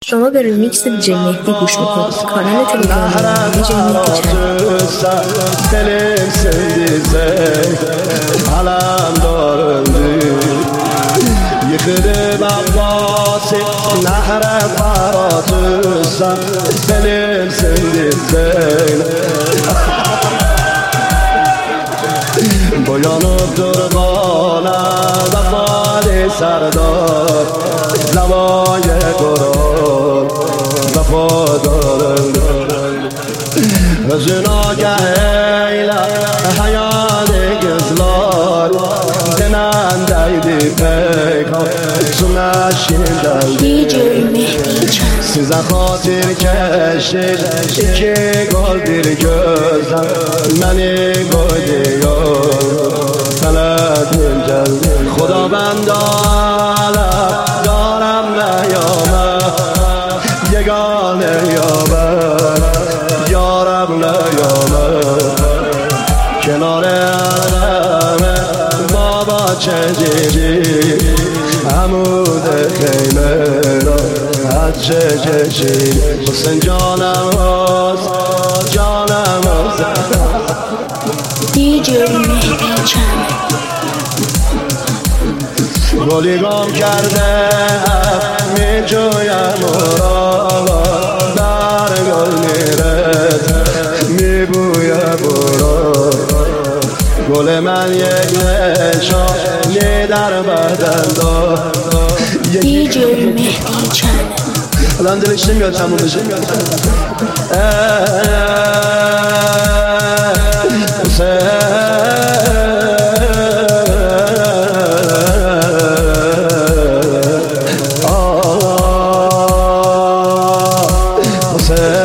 شما به ریمیکس دیجی مهدی گوش میکنید. کانال تلگرامی دیجی مهدی Yıkılıp Abbas'ı nehre paratırsan benimsin dizden Boyanıp durgana vefali serdar Zavaya kurar vefadarım Özün ağabeyle hayali kızlar Denendeydi pek دیجی مهدی چند Size xatir keşir iki gol bir gözden Məni qoyduyor Fələdim gəldi Xuda bəndə aləm Yarəm nə yamə Yeganə yamə Yarəm nə yamə Kenarə ələmə Baba çəcici عمود خیمه را از چه کشید حسین جانم دیجی مهدی چند گلی گم کرده می جویم را در گل میرد می بویه برا گل من یک نشانی در بدن دار دیجی مهدی چند الان دلش نمیاد تموم بشه حسین